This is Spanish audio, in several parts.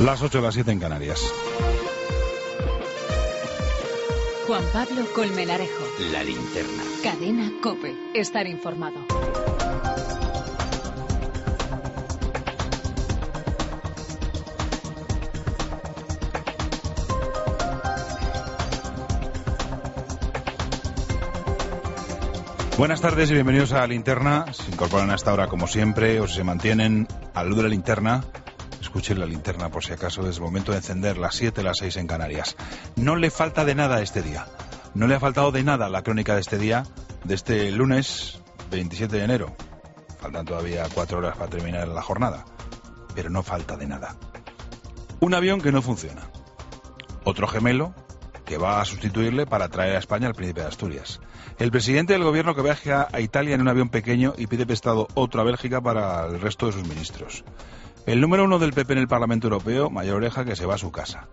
Las 8, las 7 en Canarias. Juan Pablo Colmenarejo. La Linterna. Cadena COPE. Estar informado. Buenas tardes y bienvenidos a La Linterna. Se incorporan hasta ahora como siempre o si se mantienen a la luz de la linterna. Escuchen La Linterna por si acaso. Es el momento de encender las 7, las 6 en Canarias. No le falta de nada a este día. No le ha faltado de nada la crónica de este día, de este lunes 27 de enero. Faltan todavía 4 horas para terminar la jornada. Pero no falta de nada. Un avión que no funciona. Otro gemelo que va a sustituirle para traer a España al príncipe de Asturias. El presidente del gobierno que viaja a Italia en un avión pequeño y pide prestado otro a Bélgica para el resto de sus ministros. El número 1 del PP en el Parlamento Europeo, Mayor Oreja, que se va a su casa.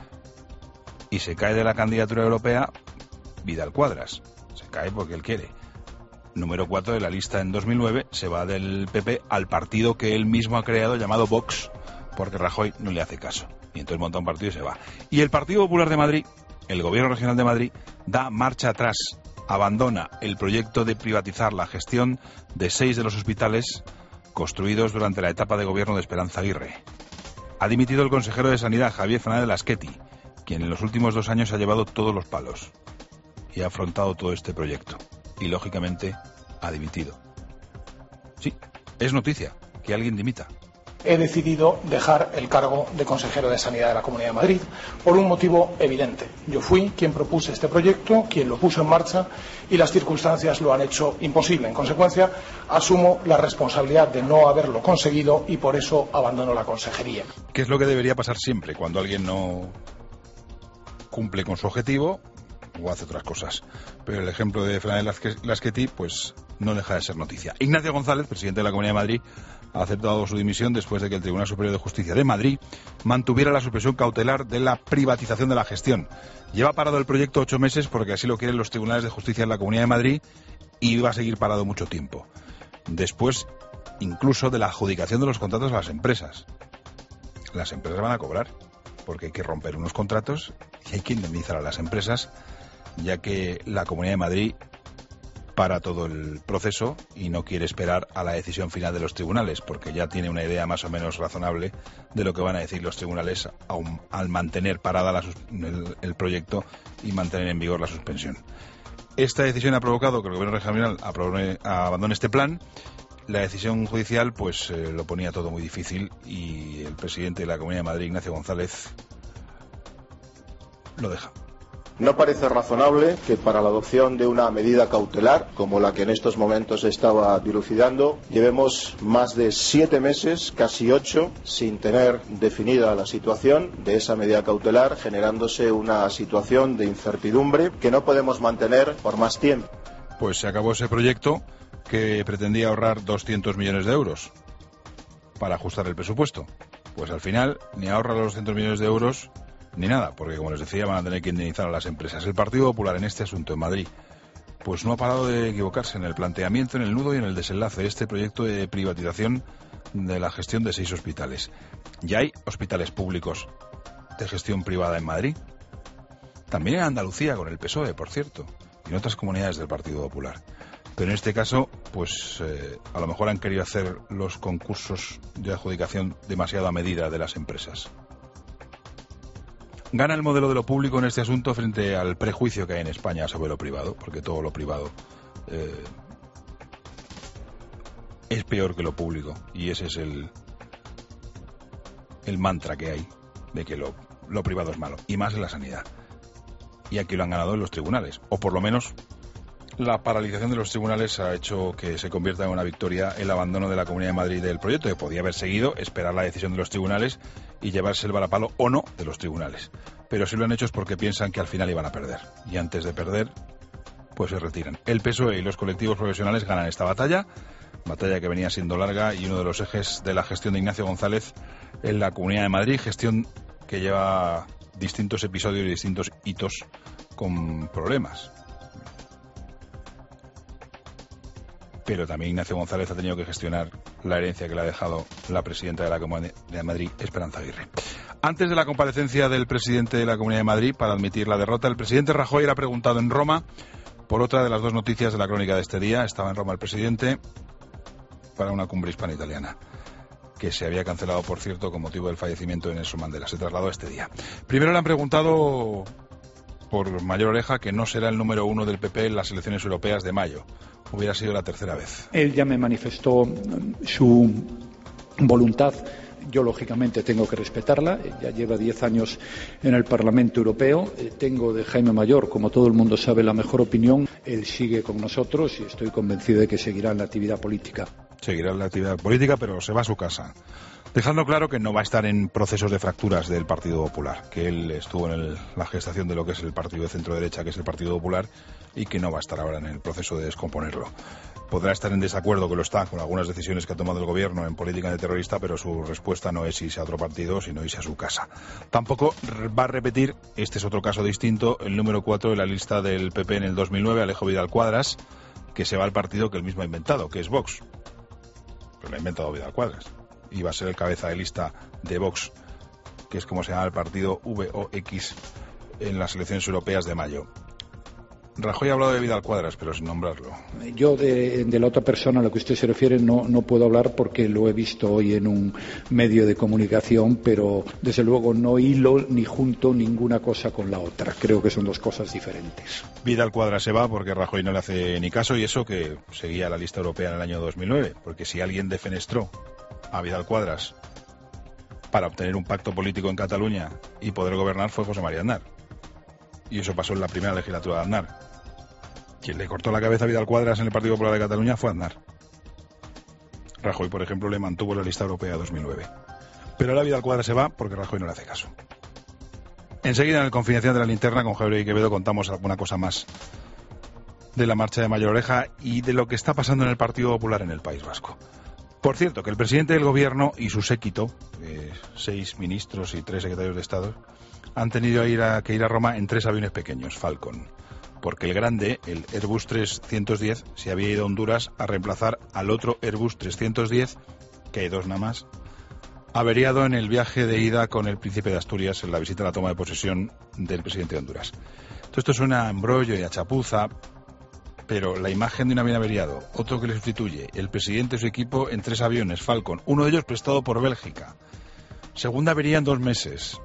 Y se cae de la candidatura europea Vidal Quadras. Se cae porque él quiere. Número 4 de la lista en 2009, se va del PP al partido que él mismo ha creado llamado Vox, porque Rajoy no le hace caso. Y entonces monta un partido y se va. Y el Partido Popular de Madrid, el Gobierno Regional de Madrid, da marcha atrás. Abandona el proyecto de privatizar la gestión de 6 de los hospitales construidos durante la etapa de gobierno de Esperanza Aguirre. Ha dimitido el consejero de Sanidad, Javier Fernández Lasqueti, quien en los últimos 2 años ha llevado todos los palos y ha afrontado todo este proyecto. Y, lógicamente, ha dimitido. Sí, es noticia que alguien dimita. He decidido dejar el cargo de consejero de Sanidad de la Comunidad de Madrid por un motivo evidente. Yo fui quien propuse este proyecto, quien lo puso en marcha y las circunstancias lo han hecho imposible. En consecuencia, asumo la responsabilidad de no haberlo conseguido y por eso abandono la consejería. ¿Qué es lo que debería pasar siempre cuando alguien no cumple con su objetivo o hace otras cosas? Pero el ejemplo de Fernández Lasqueti pues no deja de ser noticia. Ignacio González, presidente de la Comunidad de Madrid, ha aceptado su dimisión después de que el Tribunal Superior de Justicia de Madrid mantuviera la suspensión cautelar de la privatización de la gestión. Lleva parado el proyecto 8 meses porque así lo quieren los tribunales de justicia de la Comunidad de Madrid y va a seguir parado mucho tiempo. Después, incluso de la adjudicación de los contratos a las empresas. Las empresas van a cobrar porque hay que romper unos contratos y hay que indemnizar a las empresas, ya que la Comunidad de Madrid para todo el proceso y no quiere esperar a la decisión final de los tribunales, porque ya tiene una idea más o menos razonable de lo que van a decir los tribunales al mantener parada el proyecto y mantener en vigor la suspensión. Esta decisión ha provocado que el Gobierno Regional abandone este plan. La decisión judicial pues lo ponía todo muy difícil y el presidente de la Comunidad de Madrid, Ignacio González, lo deja. No parece razonable que para la adopción de una medida cautelar, como la que en estos momentos se estaba dilucidando, llevemos más de 7 meses, casi 8, sin tener definida la situación de esa medida cautelar, generándose una situación de incertidumbre que no podemos mantener por más tiempo. Pues se acabó ese proyecto que pretendía ahorrar 200 millones de euros para ajustar el presupuesto. Pues al final ni ahorra los 200 millones de euros ni nada, porque como les decía van a tener que indemnizar a las empresas. El Partido Popular en este asunto en Madrid pues no ha parado de equivocarse en el planteamiento, en el nudo y en el desenlace de este proyecto de privatización de la gestión de 6 hospitales. Ya hay hospitales públicos de gestión privada en Madrid, también en Andalucía con el PSOE, por cierto, y en otras comunidades del Partido Popular. Pero en este caso, pues a lo mejor han querido hacer los concursos de adjudicación demasiado a medida de las empresas. Gana el modelo de lo público en este asunto frente al prejuicio que hay en España sobre lo privado, porque todo lo privado es peor que lo público, y ese es el mantra que hay de que lo privado es malo, y más en la sanidad. Y aquí lo han ganado en los tribunales, o por lo menos la paralización de los tribunales ha hecho que se convierta en una victoria el abandono de la Comunidad de Madrid del proyecto, que podía haber seguido, esperar la decisión de los tribunales y llevarse el varapalo o no de los tribunales. Pero si lo han hecho es porque piensan que al final iban a perder. Y antes de perder, pues se retiran. El PSOE y los colectivos profesionales ganan esta batalla que venía siendo larga y uno de los ejes de la gestión de Ignacio González en la Comunidad de Madrid, gestión que lleva distintos episodios y distintos hitos con problemas. Pero también Ignacio González ha tenido que gestionar la herencia que le ha dejado la presidenta de la Comunidad de Madrid, Esperanza Aguirre. Antes de la comparecencia del presidente de la Comunidad de Madrid para admitir la derrota, el presidente Rajoy era preguntado en Roma por otra de las dos noticias de la crónica de este día. Estaba en Roma el presidente para una cumbre hispano-italiana, que se había cancelado, por cierto, con motivo del fallecimiento de Nelson Mandela. Se trasladó este día. Primero le han preguntado por Mayor Oreja que no será el número 1 del PP en las elecciones europeas de mayo. Hubiera sido la tercera vez. Él ya me manifestó su voluntad. Yo, lógicamente, tengo que respetarla. Ya lleva 10 años en el Parlamento Europeo. Tengo de Jaime Mayor, como todo el mundo sabe, la mejor opinión. Él sigue con nosotros y estoy convencido de que seguirá en la actividad política. Seguirá en la actividad política, pero se va a su casa, dejando claro que no va a estar en procesos de fracturas del Partido Popular, que él estuvo en la gestación de lo que es el partido de centro-derecha, que es el Partido Popular, y que no va a estar ahora en el proceso de descomponerlo. Podrá estar en desacuerdo, que lo está, con algunas decisiones que ha tomado el gobierno en política antiterrorista, pero su respuesta no es irse a otro partido, sino irse a su casa. Tampoco va a repetir, este es otro caso distinto, el número 4 de la lista del PP en el 2009, Alejo Vidal Quadras, que se va al partido que él mismo ha inventado, que es Vox. Pero lo ha inventado Vidal Quadras. Iba a ser el cabeza de lista de Vox, que es como se llama el partido VOX en las elecciones europeas de mayo. Rajoy ha hablado de Vidal Quadras, pero sin nombrarlo. Yo de la otra persona a la que usted se refiere no puedo hablar porque lo he visto hoy en un medio de comunicación, pero desde luego no hilo ni junto ninguna cosa con la otra. Creo que son dos cosas diferentes. Vidal Quadras se va porque Rajoy no le hace ni caso, y eso que seguía la lista europea en el año 2009, porque si alguien defenestró a Vidal Quadras para obtener un pacto político en Cataluña y poder gobernar fue José María Aznar. Y eso pasó en la primera legislatura de Aznar. Quien le cortó la cabeza a Vidal Quadras en el Partido Popular de Cataluña fue Aznar. Rajoy, por ejemplo, le mantuvo en la lista europea de 2009. Pero ahora Vidal Quadras se va porque Rajoy no le hace caso. Enseguida, en el Confidencial de la Linterna, con Javier y Quevedo, contamos alguna cosa más de la marcha de Mayor Oreja y de lo que está pasando en el Partido Popular en el País Vasco. Por cierto, que el presidente del Gobierno y su séquito, 6 ministros y 3 secretarios de Estado, han tenido que ir a Roma en 3 aviones pequeños, Falcon, porque el grande, el Airbus 310, se había ido a Honduras a reemplazar al otro Airbus 310, que hay 2 nada más, averiado en el viaje de ida con el príncipe de Asturias en la visita a la toma de posesión del presidente de Honduras. Todo esto suena a embrollo y a chapuza, pero la imagen de un avión averiado, otro que le sustituye, el presidente y su equipo en 3 aviones Falcon, uno de ellos prestado por Bélgica, segunda avería en 2 meses.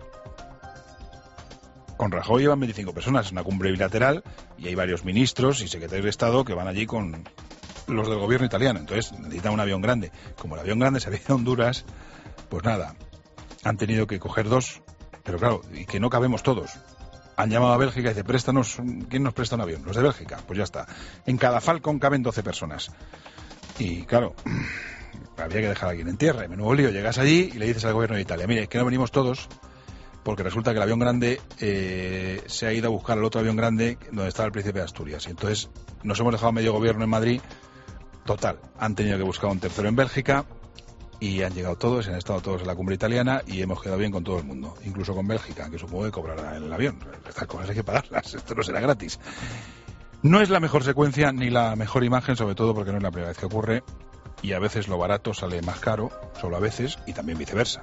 Con Rajoy llevan 25 personas, es una cumbre bilateral y hay varios ministros y secretarios de Estado que van allí con los del gobierno italiano. Entonces necesitan un avión grande. Como el avión grande se había ido a Honduras, pues nada, han tenido que coger 2, pero claro, y que no cabemos todos. Han llamado a Bélgica y dice, préstanos, ¿quién nos presta un avión? Los de Bélgica, pues ya está. En cada Falcon caben 12 personas. Y claro, había que dejar a alguien en tierra. Y menudo lío, llegas allí y le dices al gobierno de Italia, mire, es que no venimos todos, porque resulta que el avión grande se ha ido a buscar al otro avión grande donde estaba el príncipe de Asturias. Y entonces nos hemos dejado medio gobierno en Madrid. Total, han tenido que buscar un tercero en Bélgica y han llegado todos, han estado todos en la cumbre italiana y hemos quedado bien con todo el mundo, incluso con Bélgica, que supongo que cobrará el avión. Estas cosas hay que pagarlas, esto no será gratis. No es la mejor secuencia ni la mejor imagen, sobre todo porque no es la primera vez que ocurre y a veces lo barato sale más caro, solo a veces, y también viceversa.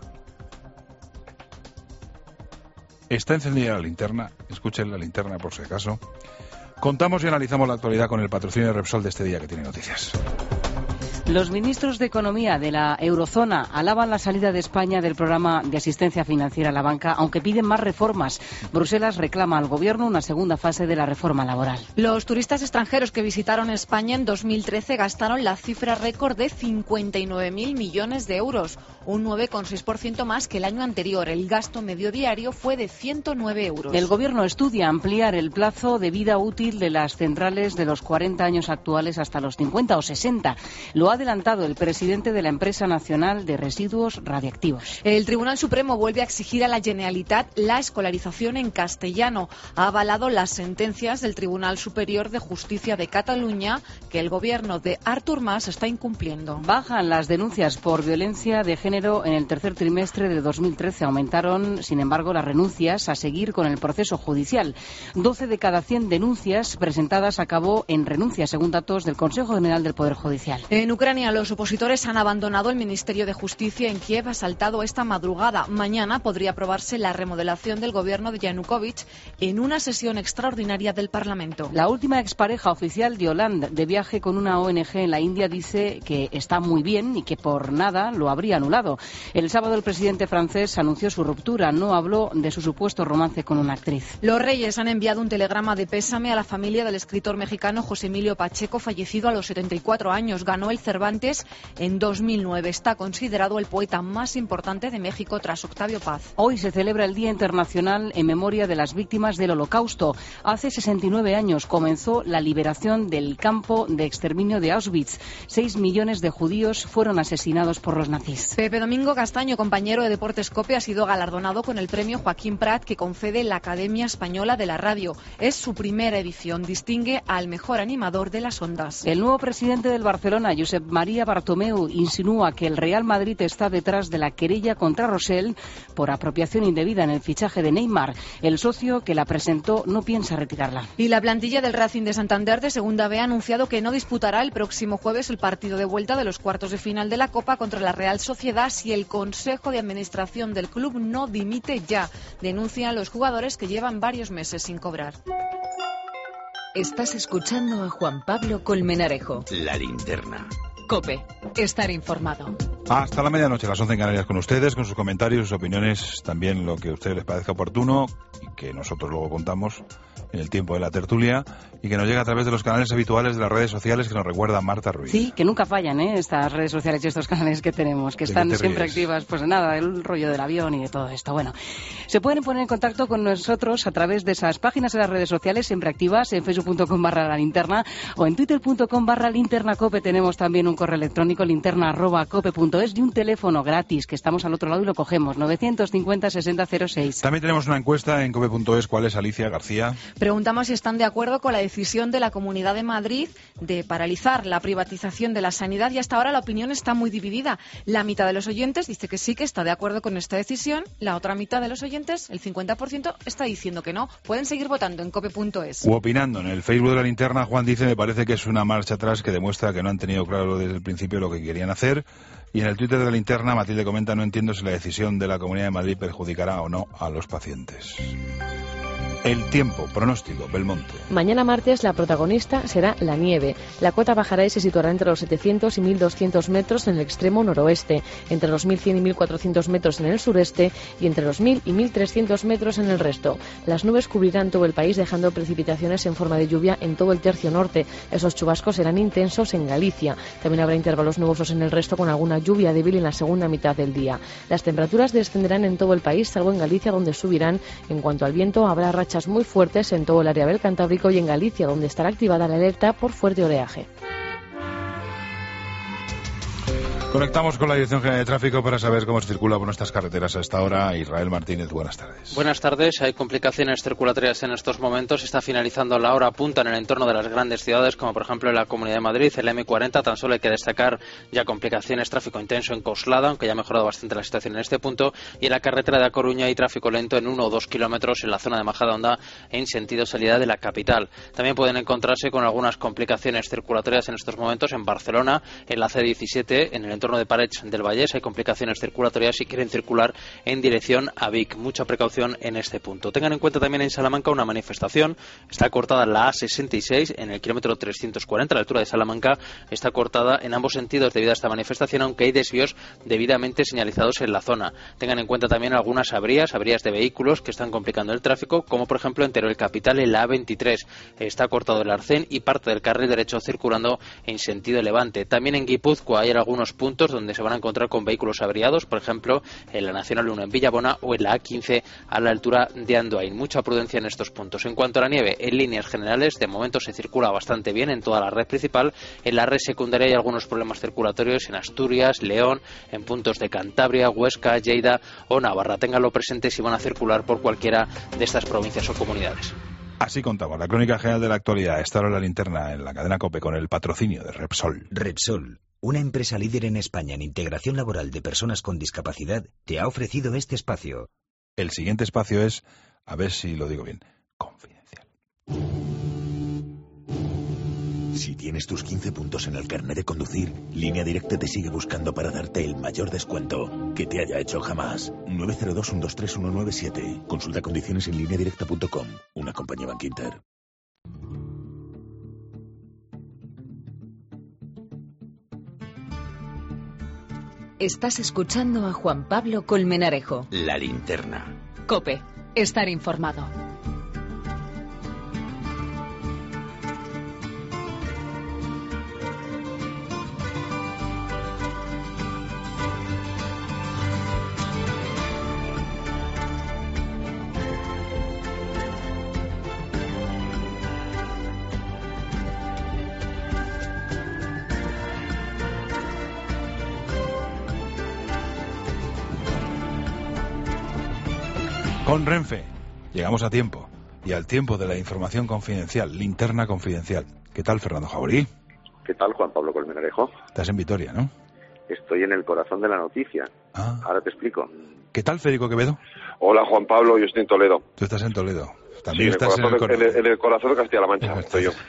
Está encendida la linterna, escuchen la linterna por si acaso. Contamos y analizamos la actualidad con el patrocinio de Repsol de este día que tiene noticias. Los ministros de Economía de la Eurozona alaban la salida de España del programa de asistencia financiera a la banca, aunque piden más reformas. Bruselas reclama al Gobierno una segunda fase de la reforma laboral. Los turistas extranjeros que visitaron España en 2013 gastaron la cifra récord de 59.000 millones de euros, un 9,6% más que el año anterior. El gasto medio diario fue de 109 euros. El Gobierno estudia ampliar el plazo de vida útil de las centrales de los 40 años actuales hasta los 50 o 60. Lo ha adelantado el presidente de la Empresa Nacional de Residuos Radiactivos. El Tribunal Supremo vuelve a exigir a la Generalitat la escolarización en castellano. Ha avalado las sentencias del Tribunal Superior de Justicia de Cataluña que el gobierno de Artur Mas está incumpliendo. Bajan las denuncias por violencia de género en el tercer trimestre de 2013. Aumentaron, sin embargo, las renuncias a seguir con el proceso judicial. 12 de cada 100 denuncias presentadas acabó en renuncia, según datos del Consejo General del Poder Judicial. En Ucrania, los opositores han abandonado el Ministerio de Justicia en Kiev asaltado esta madrugada. Mañana podría aprobarse la remodelación del gobierno de Yanukovych en una sesión extraordinaria del Parlamento. La última expareja oficial de Hollande, de viaje con una ONG en la India, dice que está muy bien y que por nada lo habría anulado. El sábado el presidente francés anunció su ruptura, no habló de su supuesto romance con una actriz. Los Reyes han enviado un telegrama de pésame a la familia del escritor mexicano José Emilio Pacheco, fallecido a los 74 años. Ganó el Cervantes en 2009. Está considerado el poeta más importante de México tras Octavio Paz. Hoy se celebra el Día Internacional en memoria de las víctimas del Holocausto. Hace 69 años comenzó la liberación del campo de exterminio de Auschwitz. 6 millones de judíos fueron asesinados por los nazis. Pepe Domingo Castaño, compañero de Deportes COPE, ha sido galardonado con el premio Joaquín Prat que concede la Academia Española de la Radio. Es su primera edición. Distingue al mejor animador de las ondas. El nuevo presidente del Barcelona, Josep María Bartomeu, insinúa que el Real Madrid está detrás de la querella contra Rosell por apropiación indebida en el fichaje de Neymar. El socio que la presentó no piensa retirarla. Y la plantilla del Racing de Santander de Segunda B ha anunciado que no disputará el próximo jueves el partido de vuelta de los cuartos de final de la Copa contra la Real Sociedad si el Consejo de Administración del club no dimite ya. Denuncian los jugadores que llevan varios meses sin cobrar. Estás escuchando a Juan Pablo Colmenarejo. La linterna. COPE. Estar informado. Hasta la medianoche, las 11 en Canarias, con ustedes, con sus comentarios, sus opiniones, también lo que a ustedes les parezca oportuno y que nosotros luego contamos en el tiempo de la tertulia y que nos llega a través de los canales habituales de las redes sociales que nos recuerda Marta Ruiz. Sí, que nunca fallan, estas redes sociales y estos canales que tenemos, que están siempre activas. Pues nada, el rollo del avión y de todo esto. Bueno, se pueden poner en contacto con nosotros a través de esas páginas de las redes sociales siempre activas, en facebook.com/lalinterna o en twitter.com/linternacope. Tenemos también un correo electrónico, linterna@cope.es, y un teléfono gratis que estamos al otro lado y lo cogemos, 950-6006. También tenemos una encuesta en cope.es. ¿Cuál es, Alicia García? Preguntamos si están de acuerdo con la decisión de la Comunidad de Madrid de paralizar la privatización de la sanidad, y hasta ahora la opinión está muy dividida. La mitad de los oyentes dice que sí, que está de acuerdo con esta decisión. La otra mitad de los oyentes, el 50%, está diciendo que no. Pueden seguir votando en cope.es. U opinando en el Facebook de la linterna. Juan dice: me parece que es una marcha atrás que demuestra que no han tenido claro desde el principio lo que querían hacer. Y en el Twitter de la linterna, Matilde comenta: no entiendo si la decisión de la Comunidad de Madrid perjudicará o no a los pacientes. El tiempo, pronóstico, Belmonte. Mañana martes la protagonista será la nieve. La cota bajará y se situará entre los 700 y 1.200 metros en el extremo noroeste, entre los 1.100 y 1.400 metros en el sureste y entre los 1.000 y 1.300 metros en el resto. Las nubes cubrirán todo el país, dejando precipitaciones en forma de lluvia en todo el tercio norte. Esos chubascos serán intensos en Galicia. También habrá intervalos nubosos en el resto, con alguna lluvia débil en la segunda mitad del día. Las temperaturas descenderán en todo el país, salvo en Galicia, donde subirán. En cuanto al viento, habrá rachas muy fuertes en todo el área del Cantábrico y en Galicia, donde estará activada la alerta por fuerte oleaje. Conectamos con la Dirección General de Tráfico para saber cómo se circula por nuestras carreteras a esta hora. Israel Martínez, buenas tardes. Buenas tardes. Hay complicaciones circulatorias en estos momentos. Está finalizando la hora punta en el entorno de las grandes ciudades, como por ejemplo en la Comunidad de Madrid, el M40. Tan solo hay que destacar ya complicaciones, tráfico intenso en Coslada, aunque ya ha mejorado bastante la situación en este punto. Y en la carretera de A Coruña hay tráfico lento en 1 o 2 kilómetros en la zona de Majadahonda en sentido salida de la capital. También pueden encontrarse con algunas complicaciones circulatorias en estos momentos en Barcelona, en la C17, en el entorno de Parets del Vallès. Hay complicaciones circulatorias si quieren circular en dirección a Vic. Mucha precaución en este punto. Tengan en cuenta también en Salamanca una manifestación. Está cortada la A66 en el kilómetro 340, a la altura de Salamanca. Está cortada en ambos sentidos debido a esta manifestación, aunque hay desvíos debidamente señalizados en la zona. Tengan en cuenta también algunas averías de vehículos que están complicando el tráfico, como por ejemplo en Teruel Capital, en la A23. Está cortado el arcén y parte del carril derecho circulando en sentido levante. También en Guipúzcoa hay algunos puntos donde se van a encontrar con vehículos averiados, por ejemplo en la Nacional 1 en Villabona o en la A15 a la altura de Andoain. Mucha prudencia en estos puntos. En cuanto a la nieve, en líneas generales, de momento se circula bastante bien en toda la red principal. En la red secundaria hay algunos problemas circulatorios en Asturias, León, en puntos de Cantabria, Huesca, Lleida o Navarra. Ténganlo presente si van a circular por cualquiera de estas provincias o comunidades. Así contamos la crónica general de la actualidad. Esta hora la linterna en la cadena COPE con el patrocinio de Repsol. Repsol, una empresa líder en España en integración laboral de personas con discapacidad, te ha ofrecido este espacio. El siguiente espacio es, a ver si lo digo bien, confidencial. Si tienes tus 15 puntos en el carnet de conducir, Línea Directa te sigue buscando para darte el mayor descuento que te haya hecho jamás. 902-123-197. Consulta condiciones en lineadirecta.com. Una compañía Bankinter. Estás escuchando a Juan Pablo Colmenarejo. La linterna. COPE. Estar informado. Con Renfe llegamos a tiempo y al tiempo de la información confidencial, linterna confidencial. ¿Qué tal, Fernando Jauregui? ¿Qué tal, Juan Pablo Colmenarejo? Estás en Vitoria, ¿no? Estoy en el corazón de la noticia. Ahora te explico. ¿Qué tal, Federico Quevedo? Hola, Juan Pablo, yo estoy en Toledo. Tú estás en Toledo. También sí, estás en el corazón de Castilla-La Mancha, estoy yo.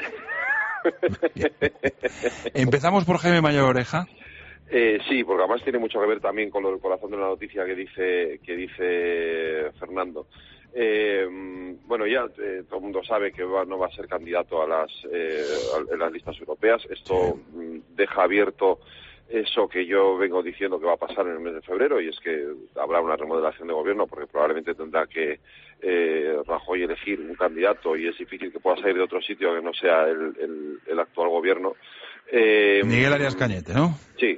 Empezamos por Jaime Mayor Oreja. Sí, porque además tiene mucho que ver también con lo del corazón de la noticia que dice Fernando. Bueno, ya todo el mundo sabe que no va a ser candidato en las listas europeas. Esto deja abierto eso que yo vengo diciendo que va a pasar en el mes de febrero, y es que habrá una remodelación de gobierno, porque probablemente tendrá que Rajoy elegir un candidato, y es difícil que pueda salir de otro sitio que no sea el actual gobierno. Miguel Arias Cañete, ¿no? Sí,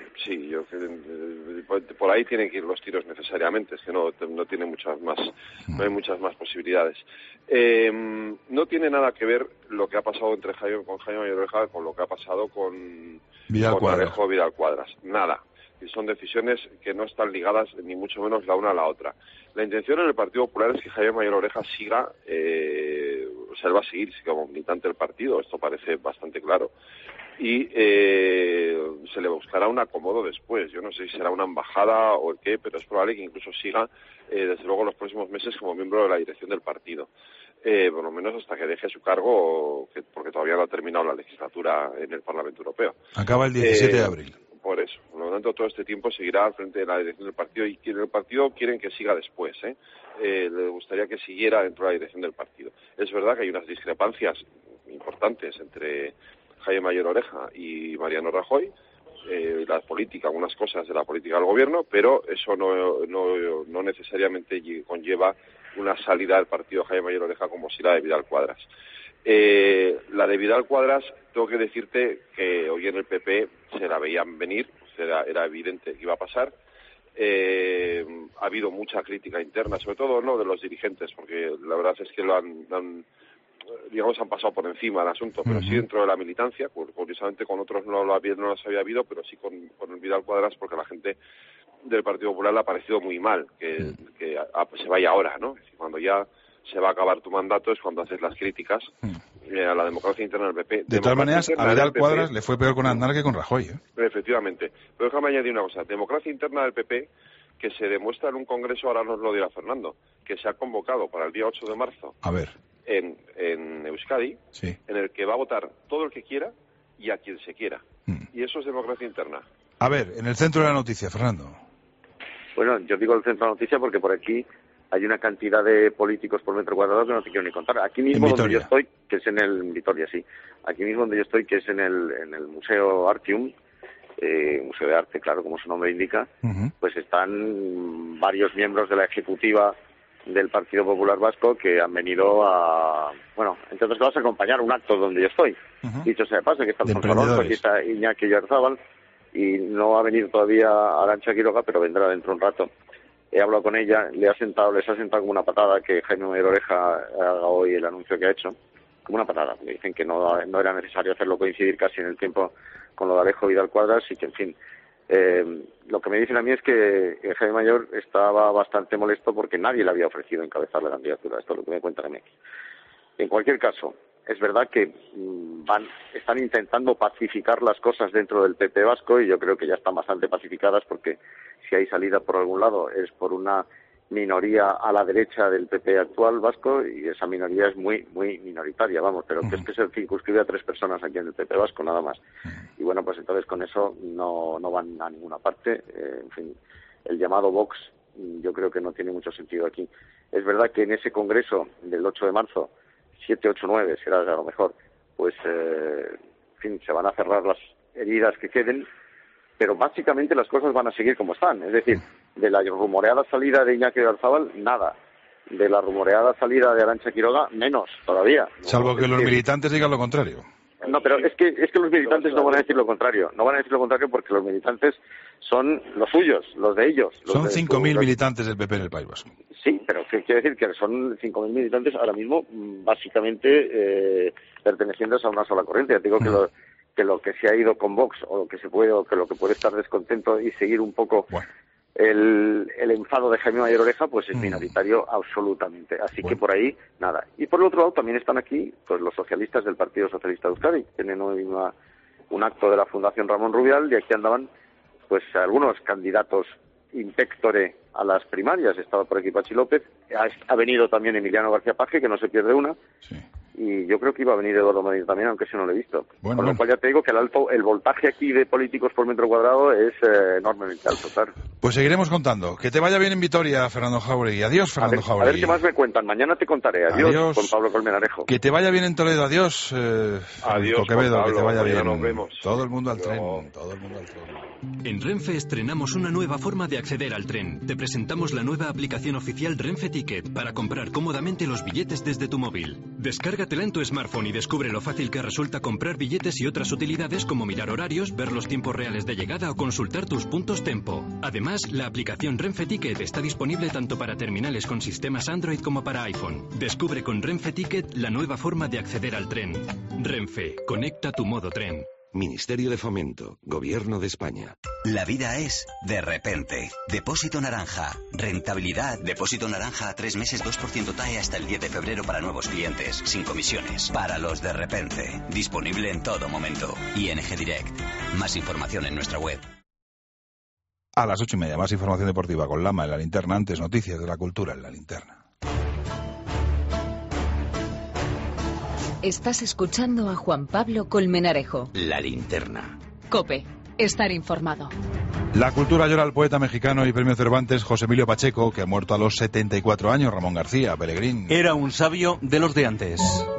por ahí tienen que ir los tiros necesariamente, es que no tiene muchas más, no hay muchas más posibilidades. No tiene nada que ver lo que ha pasado con Jaime Mayor Oreja con lo que ha pasado con Alejo Vidal Quadras. Nada. Y son decisiones que no están ligadas ni mucho menos la una a la otra. La intención en el Partido Popular es que Jaime Mayor Oreja siga, o sea, él va a seguir como militante del partido, esto parece bastante claro. Y se le buscará un acomodo después. Yo no sé si será una embajada o el qué, pero es probable que incluso siga, desde luego, en los próximos meses como miembro de la dirección del partido. Por lo menos hasta que deje su cargo, porque todavía no ha terminado la legislatura en el Parlamento Europeo. Acaba el 17 de abril. Por eso. Por lo tanto, todo este tiempo seguirá al frente de la dirección del partido, y en el partido quieren que siga después. Le gustaría que siguiera dentro de la dirección del partido. Es verdad que hay unas discrepancias importantes entre Jaime Mayor Oreja y Mariano Rajoy, la política, algunas cosas de la política del gobierno, pero eso no necesariamente conlleva una salida del partido de Jaime Mayor Oreja como si la de Vidal Quadras. La de Vidal Quadras, tengo que decirte que hoy en el PP se la veían venir, era evidente que iba a pasar. Ha habido mucha crítica interna, sobre todo no de los dirigentes, porque la verdad es que han pasado por encima del asunto, pero sí dentro de la militancia. Curiosamente con otros no los había habido, pero sí con el Vidal Quadras, porque a la gente del Partido Popular le ha parecido muy mal que se vaya ahora, ¿no? Es decir, cuando ya se va a acabar tu mandato es cuando haces las críticas a la democracia interna del PP. De todas maneras, a Vidal Quadras le fue peor con Aznar que con Rajoy, ¿eh? Efectivamente. Pero déjame añadir una cosa. Democracia interna del PP que se demuestra en un congreso, ahora nos lo dirá Fernando, que se ha convocado para el día 8 de marzo. A ver. En Euskadi, sí, en el que va a votar todo el que quiera y a quien se quiera. Y eso es democracia interna. A ver, en el centro de la noticia, Fernando. Bueno, yo digo el centro de la noticia porque por aquí hay una cantidad de políticos por metro cuadrado que no te quiero ni contar. Aquí mismo donde yo estoy, que es en Vitoria, sí. Aquí mismo donde yo estoy, que es en el Museo Artium, Museo de Arte, claro, como su nombre indica, pues están varios miembros de la ejecutiva del Partido Popular Vasco que han venido a, bueno, entre otras cosas, a acompañar un acto donde yo estoy. Dicho sea de paso, que está Alfonso Alonso, aquí está Iñaki Oyarzábal, y no ha venido todavía Arantxa Quiroga, pero vendrá dentro de un rato. He hablado con ella, les ha sentado como una patada que Jaime Mayor Oreja haga hoy el anuncio que ha hecho, como una patada. Me dicen que no era necesario hacerlo coincidir casi en el tiempo con lo de Alejo Vidal Quadras, y que, en fin, lo que me dicen a mí es que Jaime Mayor estaba bastante molesto porque nadie le había ofrecido encabezar la candidatura. Esto es lo que me cuentan a mí. En cualquier caso, es verdad que están intentando pacificar las cosas dentro del PP vasco, y yo creo que ya están bastante pacificadas, porque si hay salida por algún lado es por una minoría a la derecha del PP actual vasco, y esa minoría es muy minoritaria, vamos, pero que es que se circunscribe a 3 personas aquí en el PP vasco, nada más. Y bueno, pues entonces con eso no van a ninguna parte. En fin, el llamado Vox yo creo que no tiene mucho sentido aquí. Es verdad que en ese congreso del 8 de marzo, 7, 8, 9 será a lo mejor, pues en fin, se van a cerrar las heridas que queden, pero básicamente las cosas van a seguir como están. Es decir, de la rumoreada salida de Iñaki Oyarzabal, nada. De la rumoreada salida de Arantxa Quiroga, menos todavía. Salvo que los militantes digan lo contrario. No, pero es que los militantes no van a decir lo contrario. No van a decir lo contrario porque los militantes son los suyos, los de ellos. Son 5.000 militantes del PP en el País Vasco. Sí, pero ¿qué quiere decir? Que son 5.000 militantes ahora mismo básicamente pertenecientes a una sola corriente. Digo que lo que se ha ido con Vox, o lo que puede estar descontento y seguir un poco el enfado de Jaime Mayor Oreja, pues es minoritario absolutamente. Así que por ahí, nada. Y por el otro lado también están aquí pues los socialistas del Partido Socialista de Euskadi. Tienen hoy un acto de la Fundación Ramón Rubial, y aquí andaban pues algunos candidatos in pectore a las primarias. Estaba por aquí Pachi López, ha venido también Emiliano García Paje, que no se pierde una. Sí. Y yo creo que iba a venir Eduardo Medina también, aunque ese no lo he visto. Con lo cual ya te digo que el voltaje aquí de políticos por metro cuadrado es enormemente alto, claro. Pues seguiremos contando. Que te vaya bien en Vitoria, Fernando Jauregui. Adiós, Fernando Jauregui. A ver qué más me cuentan. Mañana te contaré. Adiós. Juan Pablo Colmenarejo. Que te vaya bien en Toledo. Adiós. Adiós, Quevedo, Pablo, que te vaya bien. Nos vemos. Todo el mundo al tren. Todo el mundo al tren. En Renfe estrenamos una nueva forma de acceder al tren. Te presentamos la nueva aplicación oficial Renfe Ticket para comprar cómodamente los billetes desde tu móvil. Descárgatela en tu smartphone y descubre lo fácil que resulta comprar billetes y otras utilidades como mirar horarios, ver los tiempos reales de llegada o consultar tus puntos Tempo. Además, la aplicación Renfe Ticket está disponible tanto para terminales con sistemas Android como para iPhone. Descubre con Renfe Ticket la nueva forma de acceder al tren. Renfe, conecta tu modo tren. Ministerio de Fomento, Gobierno de España. La vida es de repente. Depósito Naranja. Rentabilidad. Depósito Naranja a 3 meses, 2% TAE hasta el 10 de febrero para nuevos clientes. Sin comisiones. Para los de repente. Disponible en todo momento. ING Direct. Más información en nuestra web. A las 8:30, más información deportiva con Lama en la linterna. Antes, noticias de la cultura en la linterna. Estás escuchando a Juan Pablo Colmenarejo. La linterna. COPE. Estar informado. La cultura llora al poeta mexicano y premio Cervantes José Emilio Pacheco, que ha muerto a los 74 años. Ramón García, Pelegrín. Era un sabio de los de antes.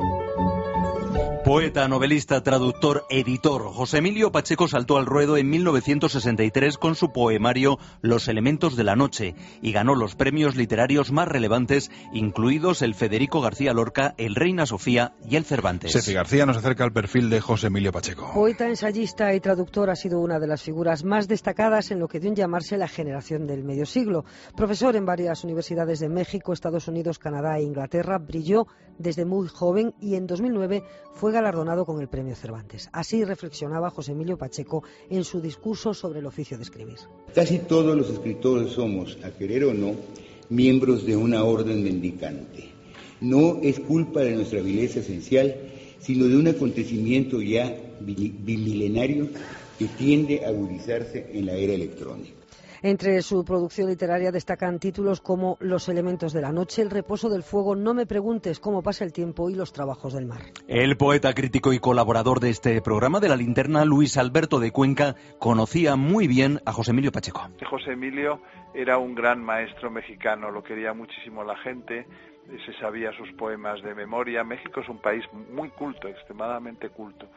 Poeta, novelista, traductor, editor, José Emilio Pacheco saltó al ruedo en 1963 con su poemario Los elementos de la noche y ganó los premios literarios más relevantes, incluidos el Federico García Lorca, el Reina Sofía y el Cervantes. Sefi García nos acerca al perfil de José Emilio Pacheco. Poeta, ensayista y traductor, ha sido una de las figuras más destacadas en lo que dio en llamarse la generación del medio siglo. Profesor en varias universidades de México, Estados Unidos, Canadá e Inglaterra, brilló desde muy joven y en 2009 fue galardonado con el premio Cervantes. Así reflexionaba José Emilio Pacheco en su discurso sobre el oficio de escribir. Casi todos los escritores somos, a querer o no, miembros de una orden mendicante. No es culpa de nuestra vileza esencial, sino de un acontecimiento ya bimilenario que tiende a agudizarse en la era electrónica. Entre su producción literaria destacan títulos como Los elementos de la noche, El reposo del fuego, No me preguntes cómo pasa el tiempo y Los trabajos del mar. El poeta, crítico y colaborador de este programa de La Linterna, Luis Alberto de Cuenca, conocía muy bien a José Emilio Pacheco. José Emilio era un gran maestro mexicano, lo quería muchísimo la gente, se sabía sus poemas de memoria. México es un país muy culto, extremadamente culto.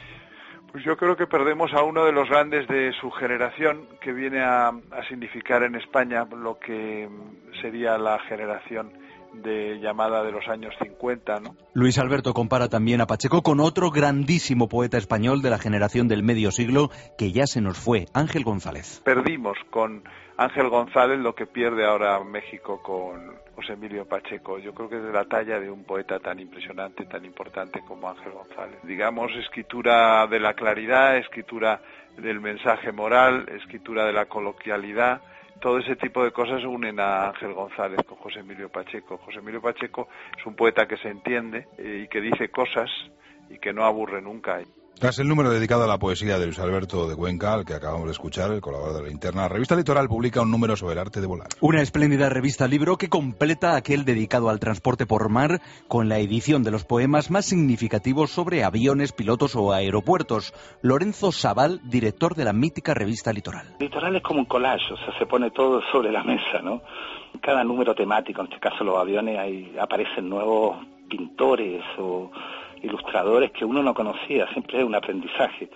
Pues yo creo que perdemos a uno de los grandes de su generación, que viene a significar en España lo que sería la generación de llamada de los años 50, ¿no? Luis Alberto compara también a Pacheco con otro grandísimo poeta español de la generación del medio siglo que ya se nos fue, Ángel González. Perdimos con Ángel González lo que pierde ahora México con José Emilio Pacheco. Yo creo que es de la talla de un poeta tan impresionante, tan importante como Ángel González. Digamos, escritura de la claridad, escritura del mensaje moral, escritura de la coloquialidad. Todo ese tipo de cosas unen a Ángel González con José Emilio Pacheco. José Emilio Pacheco es un poeta que se entiende y que dice cosas y que no aburre nunca. Tras el número dedicado a la poesía de Luis Alberto de Cuenca, al que acabamos de escuchar, el colaborador de La Linterna, la revista Litoral publica un número sobre el arte de volar. Una espléndida revista libro que completa aquel dedicado al transporte por mar con la edición de los poemas más significativos sobre aviones, pilotos o aeropuertos. Lorenzo Sabal, director de la mítica revista Litoral. Litoral es como un collage, o sea, se pone todo sobre la mesa, ¿no? Cada número temático, en este caso los aviones, ahí aparecen nuevos pintores o ilustradores que uno no conocía, siempre es un aprendizaje.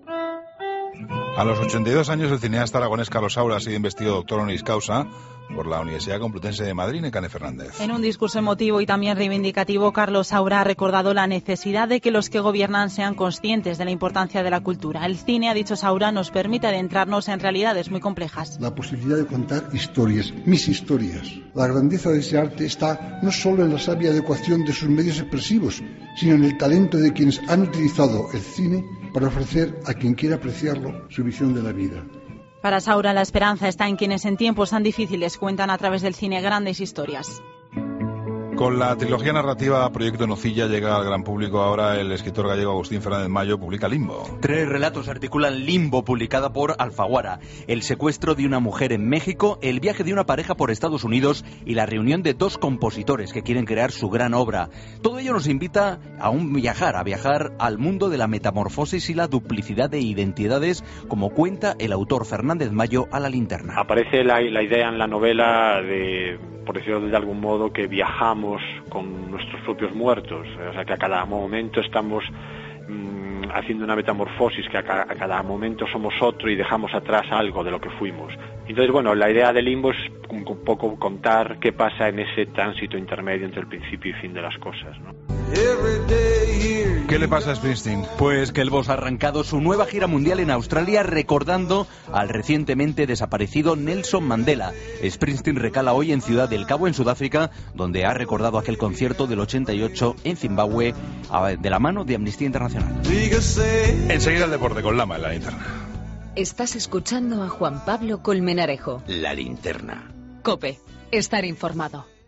A los 82 años, el cineasta aragonés Carlos Saura ha sido investido doctor honoris causa por la Universidad Complutense de Madrid, Necane Fernández. En un discurso emotivo y también reivindicativo, Carlos Saura ha recordado la necesidad de que los que gobiernan sean conscientes de la importancia de la cultura. El cine, ha dicho Saura, nos permite adentrarnos en realidades muy complejas. La posibilidad de contar historias, mis historias. La grandeza de ese arte está no solo en la sabia adecuación de sus medios expresivos, sino en el talento de quienes han utilizado el cine para ofrecer a quien quiera apreciarlo su visión de la vida. Para Saura, la esperanza está en quienes en tiempos tan difíciles cuentan a través del cine grandes historias. Con la trilogía narrativa Proyecto Nocilla llega al gran público ahora el escritor gallego Agustín Fernández Mayo, publica Limbo. 3 relatos articulan Limbo, publicada por Alfaguara. El secuestro de una mujer en México, el viaje de una pareja por Estados Unidos y la reunión de 2 compositores que quieren crear su gran obra. Todo ello nos invita a viajar al mundo de la metamorfosis y la duplicidad de identidades, como cuenta el autor Fernández Mayo a La Linterna. Aparece la idea en la novela de, por decirlo de algún modo, que viajamos con nuestros propios muertos, o sea que a cada momento estamos haciendo una metamorfosis, que a cada momento somos otro y dejamos atrás algo de lo que fuimos. Entonces, bueno, la idea de Limbo es un poco contar qué pasa en ese tránsito intermedio entre el principio y fin de las cosas, ¿no? ¿Qué le pasa a Springsteen? Pues que el boss ha arrancado su nueva gira mundial en Australia recordando al recientemente desaparecido Nelson Mandela. Springsteen recala hoy en Ciudad del Cabo, en Sudáfrica, donde ha recordado aquel concierto del 88 en Zimbabue de la mano de Amnistía Internacional. Enseguida el deporte con Lama en La Linterna. Estás escuchando a Juan Pablo Colmenarejo. La Linterna. COPE. Estar informado.